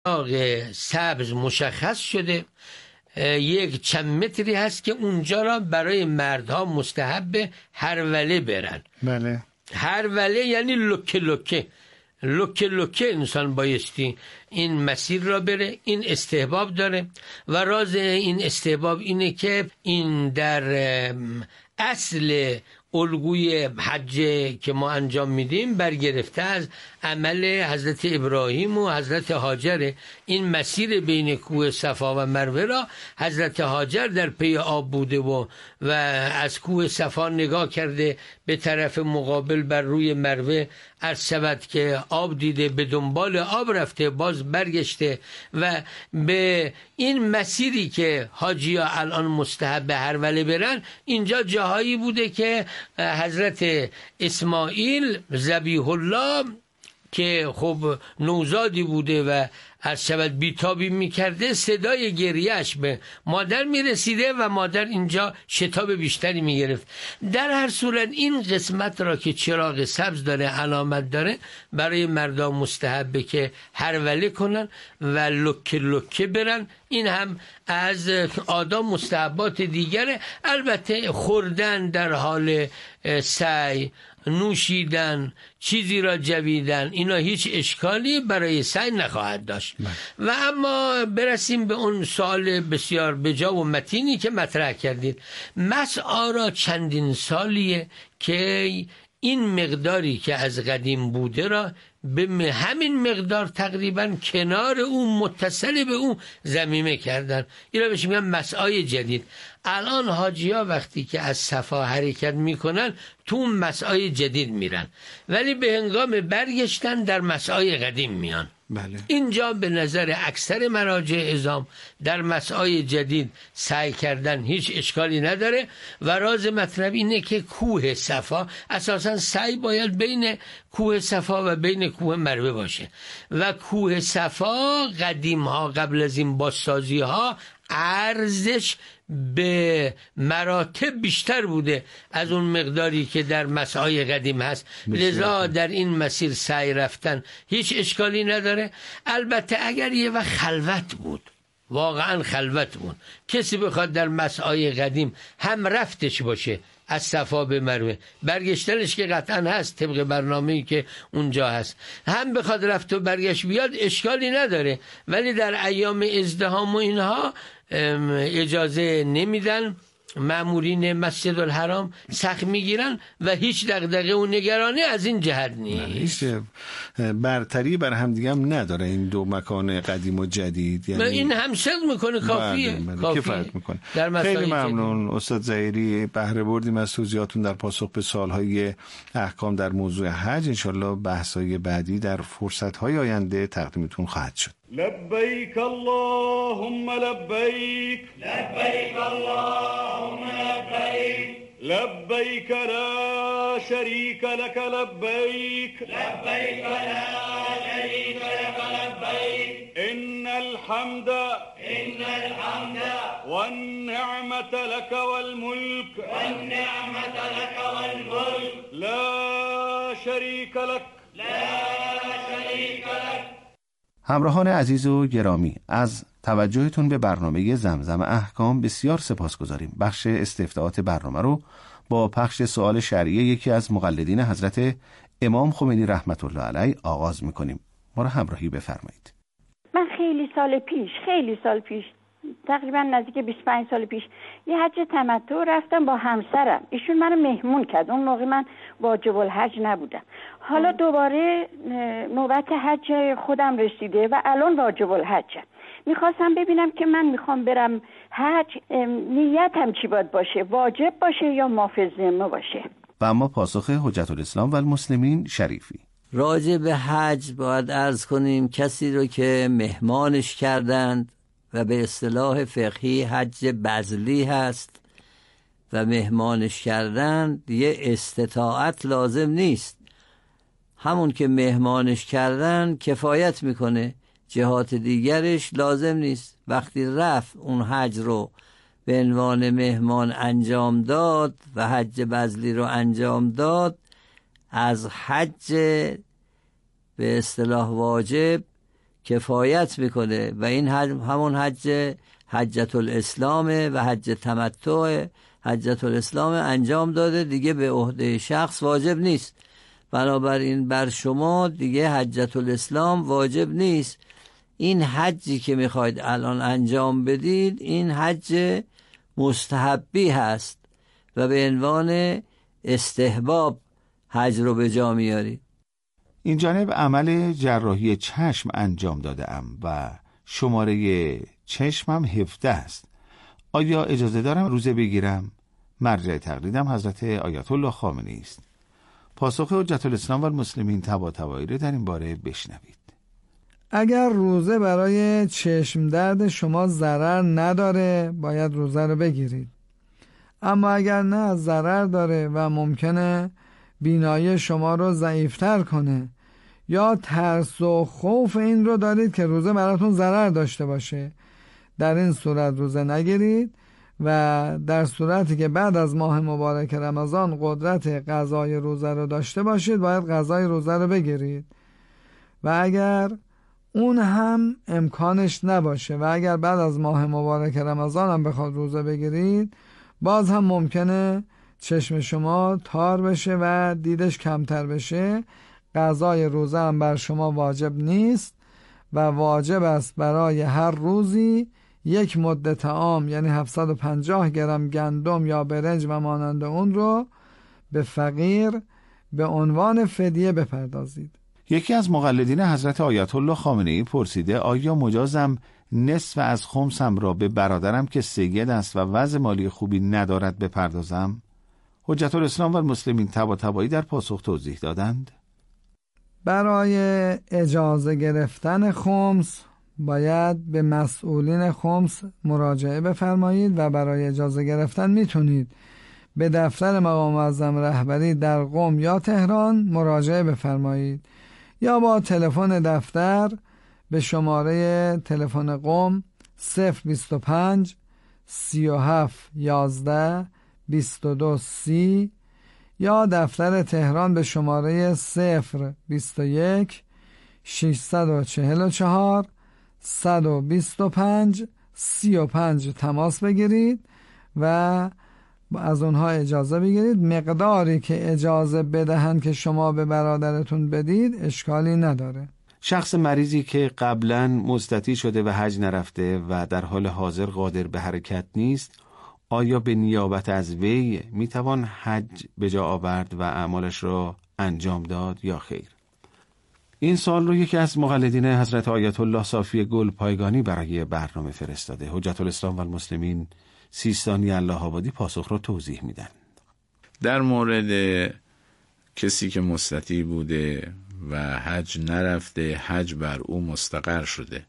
چراغ سبز مشخص شده، یک چند متری هست که اونجا را برای مردها مستحب هروله برن. بله. هروله یعنی لکه لکه لکه لکه انسان بایستی این مسیر را بره. این استحباب داره و راز این استحباب اینه که این در اصل الگوی حج که ما انجام میدیم برگرفته از عمل حضرت ابراهیم و حضرت هاجر. این مسیر بین کوه صفا و مروه را حضرت هاجر در پی آب بوده و از کوه صفا نگاه کرده به طرف مقابل بر روی مروه، عرض شود که آب دیده، به دنبال آب رفته، باز برگشته و به این مسیری که حاجی‌ها الان مستحب هروله برن، اینجا جاهایی بوده که حضرت اسماعیل ذبیح الله که خب نوزادی بوده و از شود بیتابی میکرده، صدای گریهش به مادر میرسیده و مادر اینجا شتاب بیشتری میگرفت. در هر صورت این قسمت را که چراغ سبز داره، علامت داره، برای مردم مستحبه که هروله کنن و لکه لکه برن. این هم از آداب مستحبات دیگره. البته خوردن در حال سعی، نوشیدن، چیزی را جویدن، اینا هیچ اشکالی برای سعی نخواهد داشت. و اما برسیم به اون سوال بسیار بجا و متینی که مطرح کردید. مسعی را چندین سالیه که این مقداری که از قدیم بوده را به همین مقدار تقریبا کنار اون متصل به اون ضمیمه کردن. این را بهش میگن مسعی جدید. الان حاجی‌ها وقتی که از صفا حرکت میکنن تو اون مسعی جدید میرن، ولی به هنگام برگشتن در مسعی قدیم میان. بله. اینجا به نظر اکثر مراجع عظام در مسعی جدید سعی کردن هیچ اشکالی نداره و راز مطلب اینه که کوه صفا اساساً سعی باید بین کوه صفا و بین کوه مروه باشه و کوه صفا قدیم ها قبل از این بازسازی ها ارزش به مراتب بیشتر بوده از اون مقداری که در مسعی قدیم هست، لذا در این مسیر سعی رفتن هیچ اشکالی نداره. البته اگر یه وقت خلوت بود، واقعا خلوت بود، کسی بخواد در مسعی قدیم هم رفتش باشه از صفا به مروه، برگشتنش که قطعا هست طبق برنامه‌ای که اونجا هست، هم بخواد رفت و برگشت بیاد اشکالی نداره، ولی در ایام ازدحام و اینها اجازه نمیدن. مامورین مسجد الحرام سخت میگیرن و هیچ دغدغه و نگرانی از این جهت نیست. برتری بر هم دیگه هم نداره این دو مکان قدیم و جدید، یعنی این هم صدق میکنه، کافیه. کفایت میکنه. خیلی ممنون استاد ظهیری، بهره بردیم از توضیحاتون در پاسخ به سوالهای احکام در موضوع حج. انشالله بحث‌های بعدی در فرصت‌های آینده تقدیمتون خواهد شد. لبيك اللهم لبيك لبيك اللهم لبيك لبيك لا شريك لك لبيك لبيك لا شريك لك لبيك إن الحمد والنعمة لك والملك لا شريك لك همراهان عزیز و گرامی، از توجهتون به برنامه زمزم احکام بسیار سپاسگزاریم. بخش استفتاءات برنامه رو با پخش سوال شرعی یکی از مقلدین حضرت امام خمینی رحمت الله علیه آغاز میکنیم. ما را همراهی بفرمایید. من خیلی سال پیش تقریبا نزدیک 25 سال پیش یه حج تمتع رفتم با همسرم. ایشون منو مهمون کرد. اون موقع من واجب الحج نبودم. حالا دوباره نوبت حج خودم رسیده و الان واجب الحجم. میخواستم ببینم که من میخوام برم حج، نیتم چی باید باشه؟ واجب باشه یا مافض ذمه باشه؟ و اما پاسخ حجت الاسلام و المسلمین شریفی. راجع به حج باید عرض کنیم کسی رو که مهمانش کردند و به اصطلاح فقهی حج بذلی هست و مهمانش کردن، یه استطاعت لازم نیست. همون که مهمانش کردن کفایت میکنه، جهات دیگرش لازم نیست. وقتی رفت اون حج رو به عنوان مهمان انجام داد و حج بذلی رو انجام داد، از حج به اصطلاح واجب کفایت میکنه و این همون حجت الاسلامه و حج تمتع. حجت الاسلام انجام داده، دیگه به عهده شخص واجب نیست. بنابراین بر شما دیگه حجت الاسلام واجب نیست. این حجی که میخواید الان انجام بدید این حج مستحبی هست و به عنوان استحباب حج رو به جا میارید. این جانب عمل جراحی چشم انجام دادم و شماره چشمم 17 است. آیا اجازه دارم روزه بگیرم؟ مرجع تقلیدم حضرت آیت الله خامنه‌ای است. پاسخ حجت الاسلام و المسلمین طباطبایی را در این باره بشنوید. اگر روزه برای چشم درد شما ضرر نداره باید روزه رو بگیرید. اما اگر نه ضرر داره و ممکنه بینایی شما رو ضعیفتر کنه یا ترس و خوف این رو دارید که روزه براتون ضرر داشته باشه، در این صورت روزه نگیرید و در صورتی که بعد از ماه مبارک رمضان قدرت قضای روزه رو داشته باشید باید قضای روزه رو بگیرید. و اگر اون هم امکانش نباشه و اگر بعد از ماه مبارک رمضان هم بخواد روزه بگیرید باز هم ممکنه چشم شما تار بشه و دیدش کمتر بشه، قضای روزه هم بر شما واجب نیست و واجب است برای هر روزی یک مد طعام یعنی 750 گرم گندم یا برنج و مانند اون رو به فقیر به عنوان فدیه بپردازید. یکی از مقلدین حضرت آیت الله خامنه‌ای پرسیده آیا مجازم نصف از خمسم را به برادرم که سید است و وضع مالی خوبی ندارد بپردازم؟ حجت الاسلام و المسلمین طباطبایی در پاسخ توضیح دادند. برای اجازه گرفتن خمس باید به مسئولین خمس مراجعه بفرمایید و برای اجازه گرفتن میتونید به دفتر مقام معظم رهبری در قم یا تهران مراجعه بفرمایید یا با تلفن دفتر به شماره تلفن قم 025 37 11 22 30 یا دفتر تهران به شماره 021 644 125 35 تماس بگیرید و از اونها اجازه بگیرید. مقداری که اجازه بدهند که شما به برادرتون بدید اشکالی نداره. شخص مریضی که قبلا مستطیع شده و حج نرفته و در حال حاضر قادر به حرکت نیست، آیا به نیابت از وی میتوان حج به جا آورد و اعمالش را انجام داد یا خیر؟ این سوال رو یکی از مقلدین حضرت آیت الله صافی گلپایگانی برای برنامه فرستاده. حجت الاسلام و المسلمین سیستانی الله آبادی پاسخ را توضیح میدن. در مورد کسی که مستطیع بوده و حج نرفته، حج بر او مستقر شده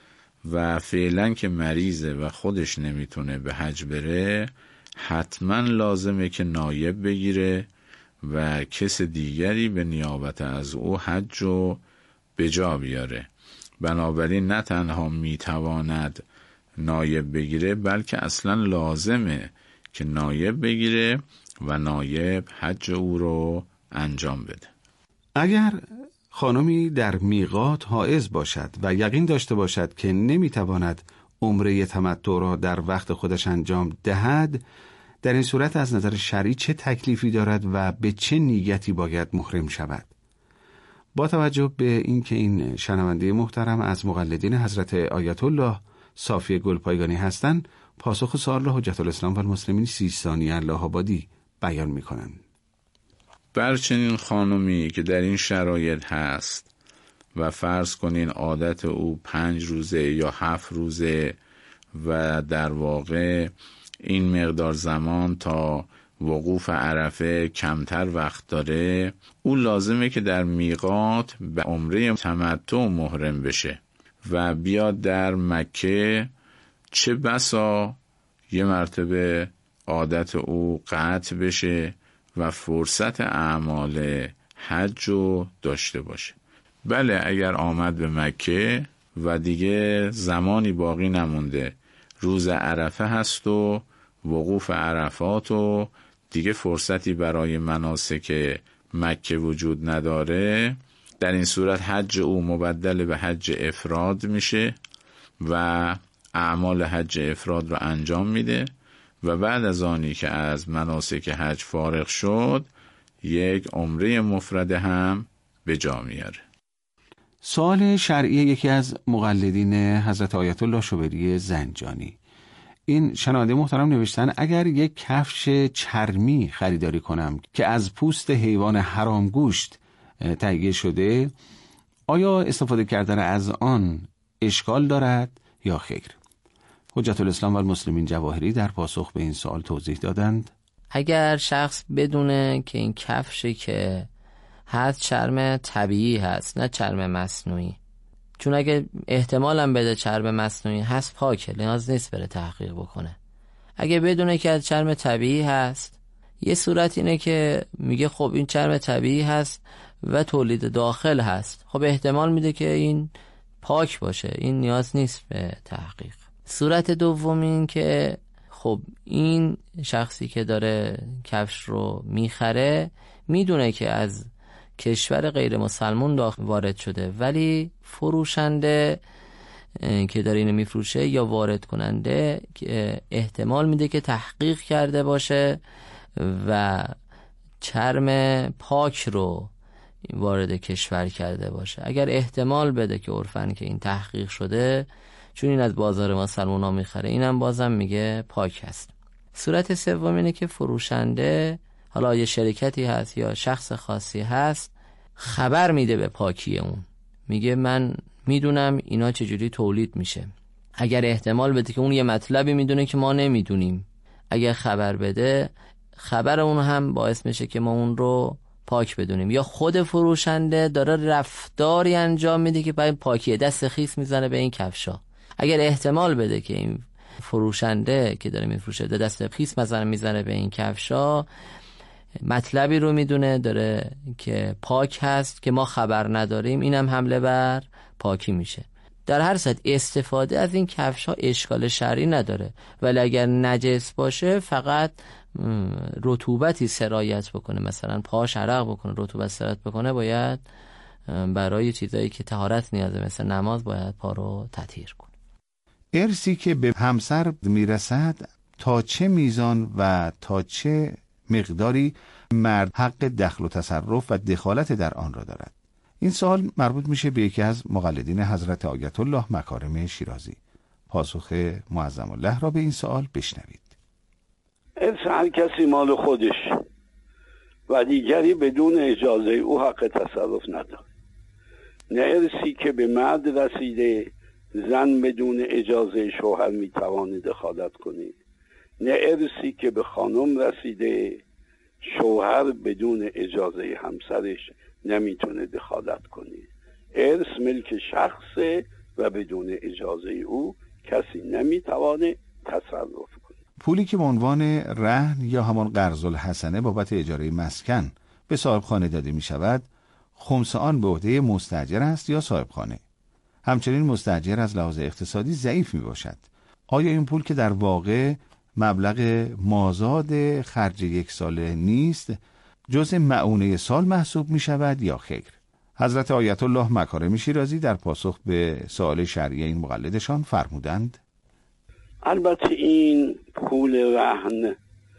و فعلا که مریضه و خودش نمیتونه به حج بره، حتما لازمه که نایب بگیره و کس دیگری به نیابت از او حج رو به جا بیاره. بنابراین نه تنها میتواند نایب بگیره بلکه اصلا لازمه که نایب بگیره و نایب حج او رو انجام بده. اگر خانمی در میقات حائض باشد و یقین داشته باشد که نمیتواند عمره تمتع را در وقت خودش انجام دهد، در این صورت از نظر شرعی چه تکلیفی دارد و به چه نیتی باید محرم شود؟ با توجه به اینکه این شنونده محترم از مقلدین حضرت آیت الله صافی گلپایگانی هستند، پاسخ سوال را حجت الاسلام و المسلمین سیستانی الله آبادی بیان می‌کنند. بر چنین خانمی که در این شرایط هست و فرض کنین عادت او 5 روزه یا 7 روزه و در واقع این مقدار زمان تا وقوف عرفه کمتر وقت داره، او لازمه که در میقات به عمره تمتع محرم بشه و بیاد در مکه. چه بسا یه مرتبه عادت او قطع بشه و فرصت اعمال حج رو داشته باشه. بله، اگر آمد به مکه و دیگه زمانی باقی نمونده، روز عرفه هست و وقوف عرفات و دیگه فرصتی برای مناسک مکه وجود نداره، در این صورت حج او مبدل به حج افراد میشه و اعمال حج افراد رو انجام میده و بعد از آنی که از مناسک حج فارغ شد یک عمره مفرده هم به جا میاره. سوال شرعی یکی از مقلدین حضرت آیت الله شوبری زنجانی. این شنونده محترم نوشتن اگر یک کفش چرمی خریداری کنم که از پوست حیوان حرام گوشت تهیه شده، آیا استفاده کردن از آن اشکال دارد یا خیر؟ حجت الاسلام و المسلمین جواهری در پاسخ به این سوال توضیح دادند اگر شخص بدونه که این کفشی که هست چرم طبیعی هست نه چرم مصنوعی، چون اگه احتمالاً بده چرم مصنوعی هست پاکه، نیاز نیست بره تحقیق بکنه. اگه بدونه که از چرم طبیعی هست، یه صورت اینه که میگه خب این چرم طبیعی هست و تولید داخل هست، خب احتمال میده که این پاک باشه، این نیاز نیست به تحقیق. صورت دوم این که خب این شخصی که داره کفش رو میخره میدونه که از کشور غیر مسلمان وارد شده، ولی فروشنده که داره اینو میفروشه یا وارد کننده احتمال میده که تحقیق کرده باشه و چرم پاک رو وارد کشور کرده باشه. اگر احتمال بده که عرفاً که این تحقیق شده، چون این از بازار مسلمان ها میخره، اینم بازم میگه پاک هست. صورت سوم اینه که فروشنده، حالا یه شرکتی هست یا شخص خاصی هست، خبر میده به پاکی اون، میگه من میدونم اینا چجوری تولید میشه. اگر احتمال بده که اون یه مطلبی میدونه که ما نمیدونیم، اگر خبر بده، خبر اون هم باعث میشه که ما اون رو پاک بدونیم. یا خود فروشنده داره رفتاری انجام میده که برای پاکیه، دست خیس میزنه به این کفشا. اگر احتمال بده که این فروشنده که داره میفروشه دست خیس مثلا میزنه به این کفشا، مطلبی رو میدونه داره که پاک هست که ما خبر نداریم، اینم حمله بر پاکی میشه. در هر صورت استفاده از این کفشا اشکال شرعی نداره، ولی اگر نجس باشه فقط رطوبتی سرایت بکنه، مثلا پاش عرق بکنه، رطوبت سرایت بکنه، باید برای چیزایی که طهارت نیازه مثل نماز باید پا رو تطهیر کنه. ارثی که به همسر میرسد تا چه میزان و تا چه مقداری مرد حق دخل و تصرف و دخالت در آن را دارد؟ این سوال مربوط میشه به یکی از مقلدین حضرت آیت الله مکارم شیرازی. پاسخ معظم الله را به این سوال بشنوید. ارث هر کسی مال خودش و دیگری بدون اجازه او حق تصرف نداره. نه ارثی که به مرد رسیده زن بدون اجازه شوهر میتوانه دخالت کنه، نه ارثی که به خانم رسیده شوهر بدون اجازه همسرش نمیتونه دخالت کنه. ارث ملک شخصه و بدون اجازه او کسی نمیتوانه تصرف کنه. پولی که به عنوان رهن یا همان قرض الحسنه بابت اجاره مسکن به صاحبخانه داده می شود، خمس آن به عهده مستاجر است یا صاحبخانه. همچنین مستاجر از لحاظ اقتصادی ضعیف می باشد. آیا این پول که در واقع مبلغ مازاد خرج یک ساله نیست، جزء معونه سال محسوب می شود یا خیر؟ حضرت آیت الله مکارم شیرازی در پاسخ به سوال شرعی این مقلدشان فرمودند البته این پول رهن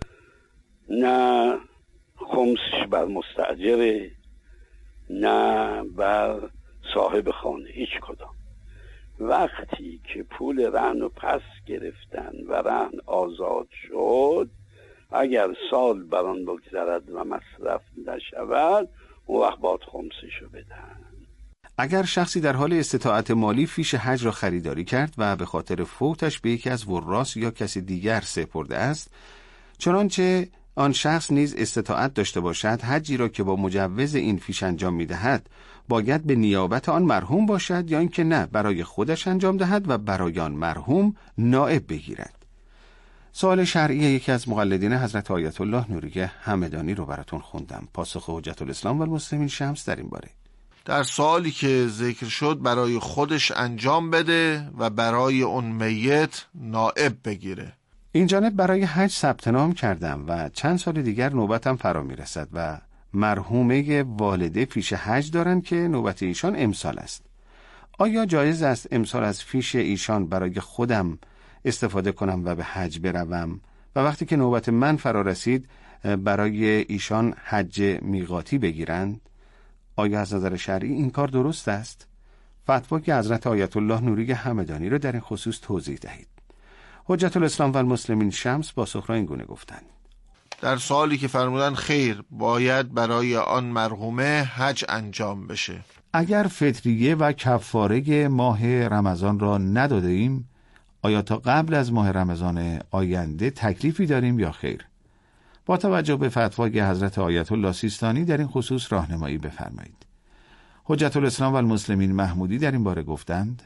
نه خمسش بر مستاجره نه بر صاحب خانه، هیچ کدام. وقتی که پول رهن رو پس گرفتن و رهن آزاد شد، اگر سال بر آن بگذرد و مصرف نشود، اون وقت باید خمسشو بدن. اگر شخصی در حال استطاعت مالی فیش حج را خریداری کرد و به خاطر فوتش به یکی از وراث یا کسی دیگر سپرده است، چنانچه آن شخص نیز استطاعت داشته باشد حجی را که با مجوز این فیش انجام می‌دهد باید به نیابت آن مرحوم باشد یا اینکه نه برای خودش انجام دهد و برای آن مرحوم نائب بگیرد؟ سوال شرعی یکی از مقلدین حضرت آیت الله نوریه همدانی رو براتون خوندم. پاسخ حجت الاسلام و المسلمین شمس در این باره: در سوالی که ذکر شد برای خودش انجام بده و برای اون میت نائب بگیره. این جانب برای حج ثبت نام کردم و چند سال دیگر نوبتم فرا میرسد و مرحومه والده فیش حج دارند که نوبت ایشان امسال است. آیا جایز است امسال از فیش ایشان برای خودم استفاده کنم و به حج بروم و وقتی که نوبت من فرا رسید برای ایشان حج میقاتی بگیرند؟ آیا از نظر شرعی این کار درست است؟ فتوای حضرت آیت الله نوری همدانی را در این خصوص توضیح دهید. حجت الاسلام و المسلمین شمس پاسخ را این گونه گفتند: در سوالی که فرمودن خیر، باید برای آن مرحومه حج انجام بشه. اگر فطریه و کفاره ماه رمضان را نداده ایم، آیا تا قبل از ماه رمضان آینده تکلیفی داریم یا خیر؟ با توجه به فتوای حضرت آیت الله سیستانی در این خصوص راهنمایی بفرمایید. حجت الاسلام و المسلمین محمودی در این باره گفتند: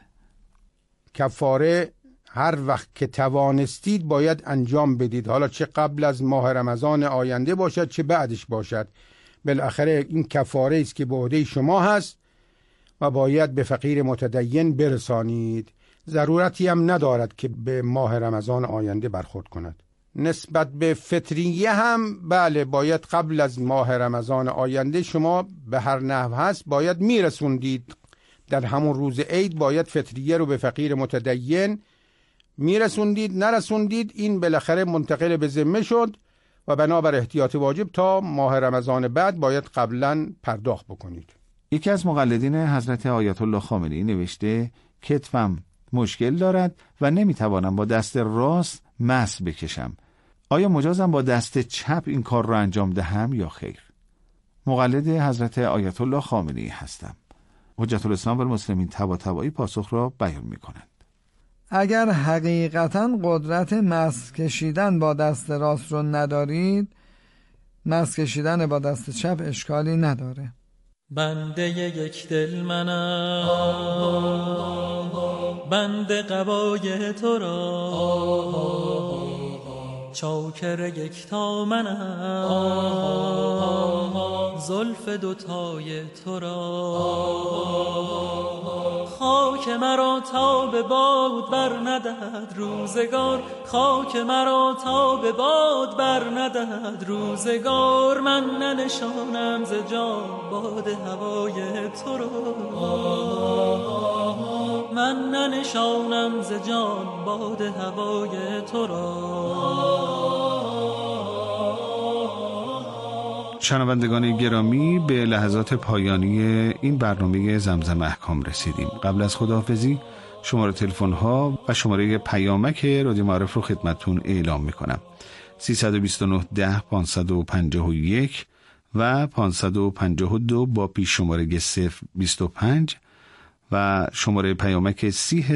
کفاره هر وقت که توانستید باید انجام بدید، حالا چه قبل از ماه رمضان آینده باشد چه بعدش باشد. بالاخره این کفاره است که به عهده شما هست و باید به فقیر متدین برسانید. ضرورتی هم ندارد که به ماه رمضان آینده برخورد کند. نسبت به فطریه هم بله، باید قبل از ماه رمضان آینده شما به هر نحو هست باید میرسوندید. در همون روز عید باید فطریه رو به فقیر متدین میرسوندید. نرسوندید، این بالاخره منتقل به ذمه شد و بنابر احتیاط واجب تا ماه رمضان بعد باید قبلا پرداخت بکنید. یکی از مقلدین حضرت آیت الله خامنه‌ای نوشته: کتفم مشکل دارد و نمیتوانم با دست راست مس بکشم. آیا مجازم با دست چپ این کار را انجام دهم یا خیر؟ مقلد حضرت آیت الله خامنه‌ای هستم. حجت الاسلام و المسلمین طباطبایی پاسخ را بیان می‌کنند. اگر حقیقتاً قدرت مس کشیدن با دست راست رو ندارید، مس کشیدن با دست چپ اشکالی نداره. بنده یک دل منم، بنده قبای تو را، چاکر یکتا منم، زلف دوتای تو را. خاک مرا تا به باد بر ندهد روزگار، خاک مرا تا به باد بر ندهد روزگار. من ننشانم ز جان باد هوای تو را، من ننشانم ز جان باد هوای تو را. شنوندگان گرامی، به لحظات پایانی این برنامه زمزم احکام رسیدیم. قبل از خداحافظی شماره تلفن ها و شماره پیامک رادیو معارف رو خدمتتون اعلام میکنم: 329 10 551 و 552 با پیش شماره 025 و شماره پیامک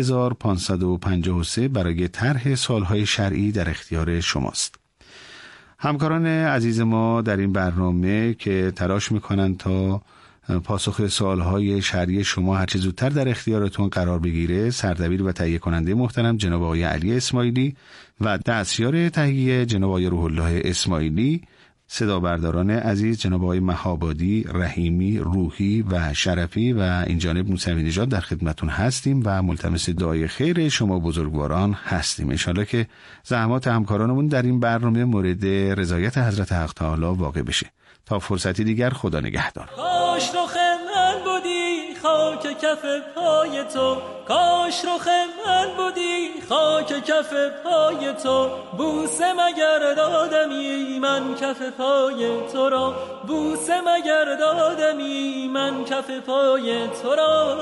30553 برای طرح سوالهای شرعی در اختیار شماست. همکاران عزیز ما در این برنامه که تلاش میکنن تا پاسخ سوالهای شرعی شما هرچه زودتر در اختیارتون قرار بگیره، سردبیر و تهیه کننده محترم جناب آقای علی اسماعیلی و دستیار تهیه جناب آقای روح الله اسماعیلی، صدا برداران عزیز جناب آقای مهابادی، رحیمی، روحی و شرفی و این جانب موسوی نژاد در خدمتون هستیم و ملتمس دعای خیر شما بزرگواران هستیم. انشالله که زحمات همکارانمون در این برنامه مورد رضایت حضرت حق تعالی واقع بشه. تا فرصتی دیگر، خدا نگهدار. کاش رخ من بودی خاک کف پای تو، کاش رخ من بودی خاک کف پای تو. بوسه مگر دادمی من کف پای تو را، بوسه مگر دادمی من کف پای تو را.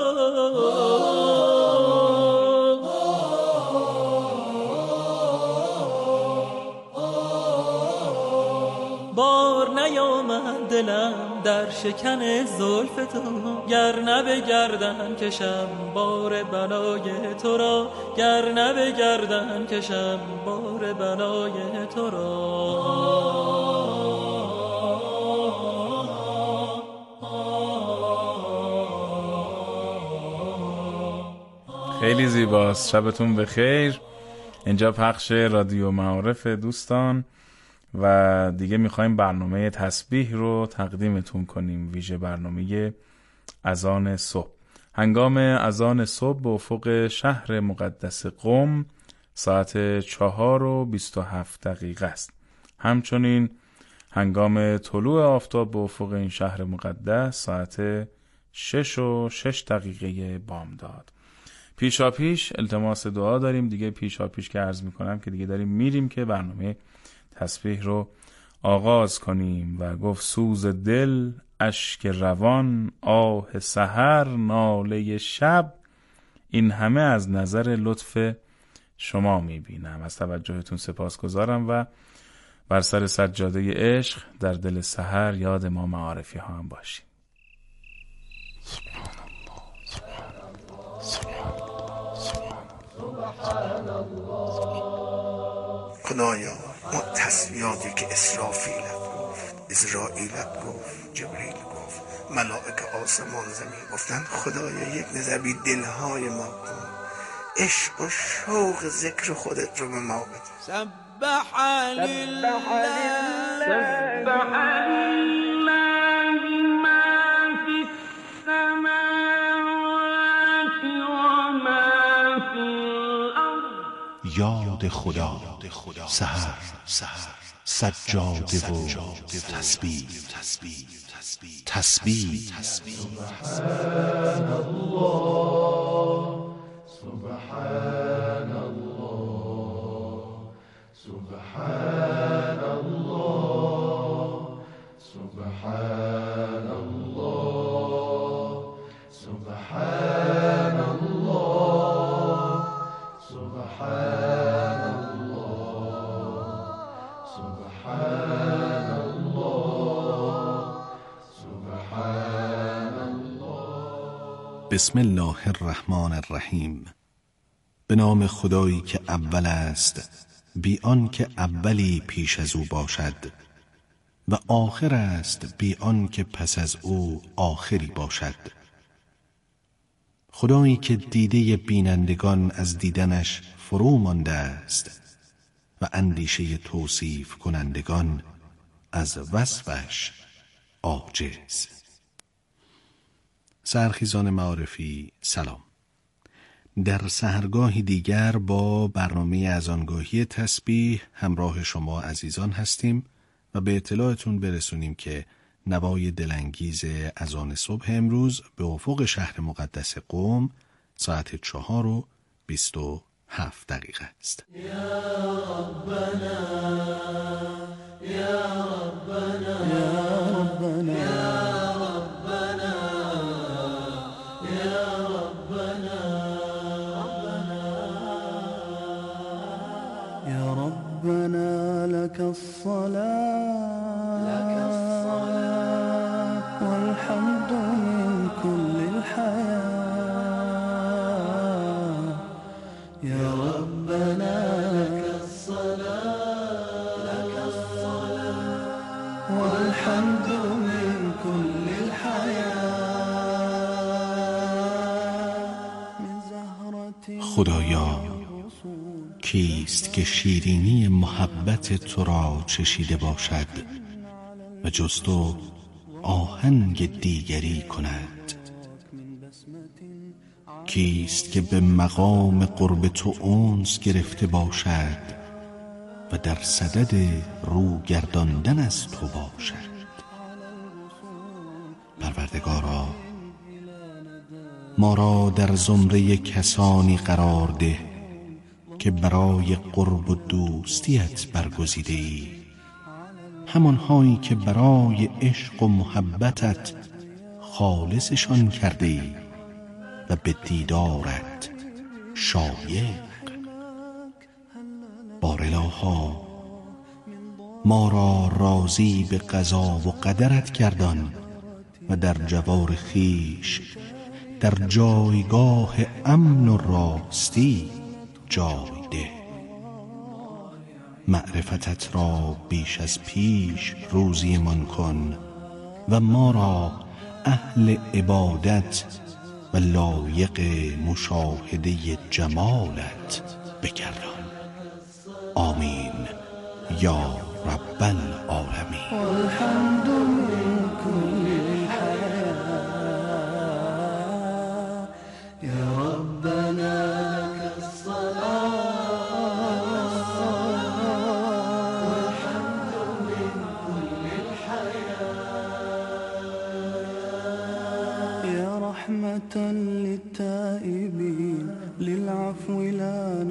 بار نیامد دلم در شکن زلف تو، گر نه به گردن کشم بار بلای تو را، گر نه به گردن کشم بار بلای تو را. خیلی زیباست. شبتون بخیر. اینجا پخش رادیو معارف دوستان و دیگه میخوایم برنامه تسبیح رو تقدیمتون کنیم، ویژه برنامه اذان صبح. هنگام اذان صبح به افق شهر مقدس قم ساعت 4:27 است. همچنین هنگام طلوع آفتاب به افق این شهر مقدس ساعت 6:06 بامداد. پیشاپیش التماس دعا داریم دیگه. پیشاپیش که عرض میکنم که دیگه داریم میریم که برنامه تسبیح رو آغاز کنیم. و گفت سوز دل، اشک روان، آه سحر، ناله شب، این همه از نظر لطف شما میبینم. از توجهتون سپاسگزارم و بر سر سجاده عشق در دل سحر یاد ما معارفی ها هم باشیم. خدایا ما تسبیحاتی که اسرافیلت گفت، اسرائیلت گفت، جبریل گفت، ملائکه آسمان زمین گفتن، خدایا یک نظر دلهای ما کن، عشق و شوق ذکر خودت رو به ما بده. سبح لله ما فی السماوات و ما فی الارض. یاد خدا، سحر، سجاده و تسبیح. سبحان الله، سبحان الله، سبحان الله، سبحان الله، سبحان الله، سبحان الله، سبحان الله، سبحان الله. بسم الله الرحمن الرحیم. به نام خدایی که اول است، بی آن که اولی پیش از او باشد، و آخر است بی آن که پس از او آخری باشد. خدایی که دیده بینندگان از دیدنش فرو مانده است و اندیشه توصیف کنندگان از وصفش عاجز. سرخیزان معارفی سلام. در سحرگاهی دیگر با برنامه اذانگاهی تسبیح همراه شما عزیزان هستیم و به اطلاعتون برسونیم که نوای دلانگیز اذان صبح امروز به افق شهر مقدس قم ساعت 4:27 است. یا ربنا، یا ربنا، یا ربنا، یا ربنا، یا ربنا لك الصلاة، لك الصلاة والحمد من كل الحياة. يا ربنا لك الصلاة، لك الصلاة والحمد من كل الحياة. من زهرة خدایا کیست که شیرینی محبت تو را چشیده باشد و جز تو آهنگ دیگری کند؟ کیست که به مقام قرب تو انس گرفته باشد و در صدد رو گرداندن از تو باشد؟ پروردگارا ما را در زمره کسانی قرار ده که برای قرب و دوستیت برگزیده ای، همانهایی که برای عشق و محبتت خالصشان کرده ای و به دیدارت شایق. بارالها ما را راضی به قضا و قدرت گردان و در جوار خیش در جایگاه امن و راستی جای ده. معرفتت را بیش از پیش روزی من کن و ما را اهل عبادت و لایق مشاهده جمالت بگردان. آمین یا رب العالمین. والحمد من كل الحياة. يا ربنا لك الصلاة والحمد من كل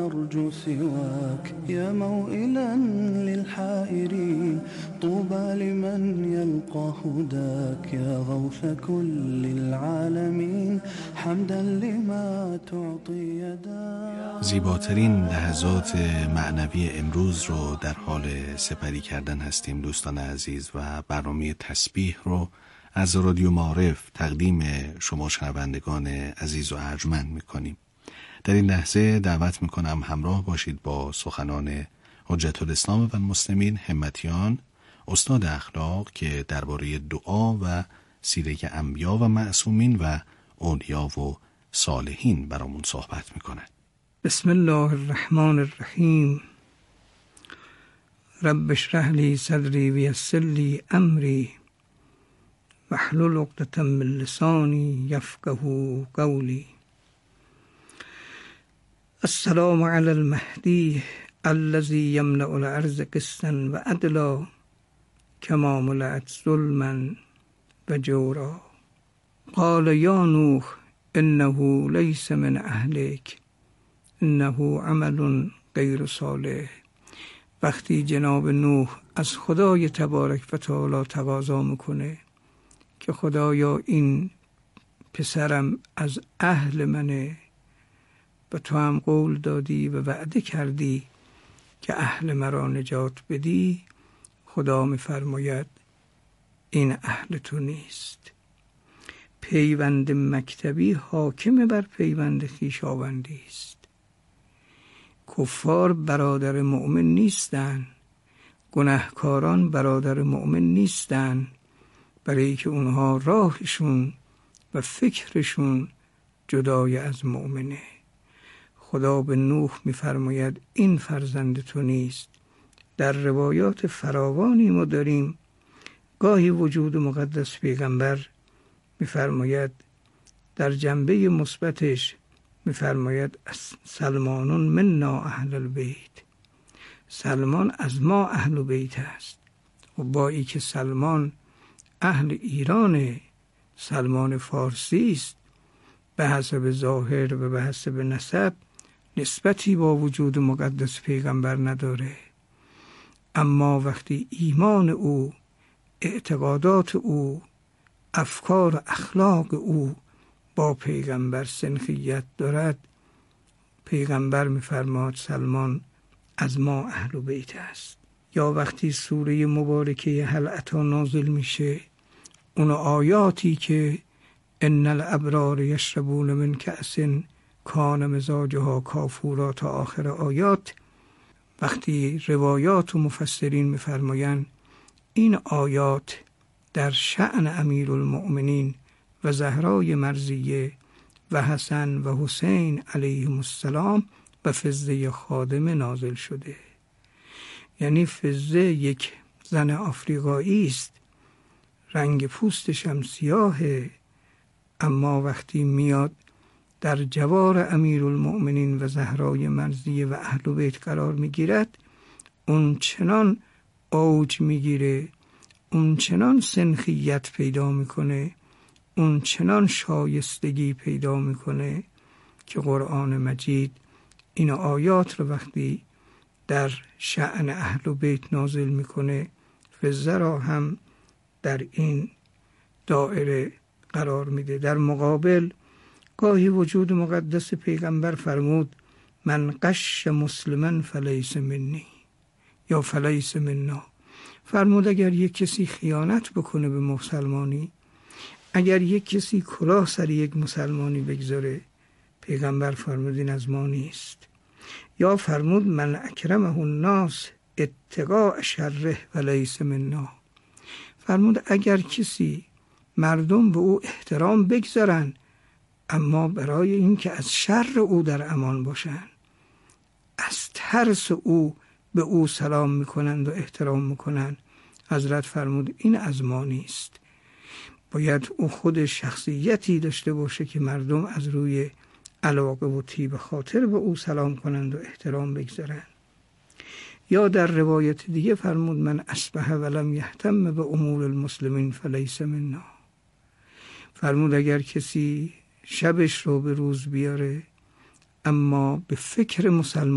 نرجو سواك يا موئلا للحائرين طوبى لمن يلقى هداك يا غوث كل العالمين حمدا لما تعطي يداك. زیباترین لحظات معنوی امروز رو در حال سپری کردن هستیم دوستان عزیز و برنامه تسبیح رو از رادیو معارف تقدیم شما شنوندگان عزیز و ارجمند میکنیم. در این لحظه دعوت میکنم همراه باشید با سخنان حجت الاسلام و المسلمین همتیان استاد اخلاق که درباره دعا و سیره انبیا و معصومین و اولیا و صالحین برامون صحبت میکنه. بسم الله الرحمن الرحیم. رب اشرح لی صدری ویسر لی امری واحلل عقدة من لسانی یفقهوا قولی. السلام علی المهدی الذی یملأ الارض قسطا و عدلا کما ملأت ظلما و جورا. قال یا نوح انه لیس من اهلک انه عمل غیر صالح. وقتی جناب نوح از خدای تبارک و تعالی تقاضا میکنه که خدایا این پسرم از اهل منه و تو هم قول دادی و وعده کردی که اهل مرا نجات بدی، خدا میفرماید این اهل تو نیست. پیوند مکتبی حاکم بر پیوند خویشاوندی است. کفار برادر مؤمن نیستند، گناهکاران برادر مؤمن نیستند، برای که اونها راهشون و فکرشون جدای از مؤمنه. خدا به نوح میفرماید این فرزند تو نیست. در روایات فراوانی ما داریم گاهی وجود مقدس پیغمبر میفرماید در جنبه مثبتش میفرماید سلمانون منا اهل البیت، سلمان از ما اهل بیت است. و با ای که سلمان اهل ایران، سلمان فارسی است، به حسب ظاهر و به حسب نسب نسبتی با وجود مقدس پیغمبر نداره. اما وقتی ایمان او، اعتقادات او، افکار و اخلاق او با پیغمبر سنخیت دارد، پیغمبر می‌فرماد سلمان از ما اهل بیت است. یا وقتی سوره مبارکه هل اتی نازل میشه، اون آیاتی که ان الابرار یشربون من کأس کان مزاجها کافورا تا آخر آیات، وقتی روایات و مفسرین می‌فرمایند این آیات در شأن امیرالمؤمنین و زهرای مرضیه و حسن و حسین علیهم السلام و فضه خادمه نازل شده. یعنی فضه یک زن آفریقایی است، رنگ پوستش هم سیاهه، اما وقتی میاد در جوار امیرالمؤمنین و زهرای مرضیه و اهل بیت قرار میگیرد، اون چنان اوج میگیره، اون چنان سنخیت پیدا میکنه، اون چنان شایستگی پیدا میکنه که قرآن مجید این آیات رو وقتی در شأن اهل بیت نازل میکنه، فضه را هم در این دایره قرار میده. در مقابل گاهی وجود مقدس پیغمبر فرمود من قش مسلما فلیس منی یا فلیس منا. فرمود اگر یک کسی خیانت بکنه به مسلمانی، اگر یک کسی کلاه سر یک مسلمانی بگذاره، پیغمبر فرمود این از ما نیست. یا فرمود من اکرمه الناس اتقاء شره ولیس منا. فرمود اگر کسی مردم به او احترام بگذارن اما برای اینکه از شر او در امان باشن، از ترس او به او سلام میکنند و احترام میکنند، حضرت فرمود این از ما نیست. باید او خود شخصیتی داشته باشه که مردم از روی علاقه و طیب خاطر به او سلام کنند و احترام بگذارند. یا در روایت دیگه فرمود من اصبح ولم یهتم به امور المسلمین فلیس منا. فرمود اگر کسی شبش رو به روز بیاره اما به فکر مسلمان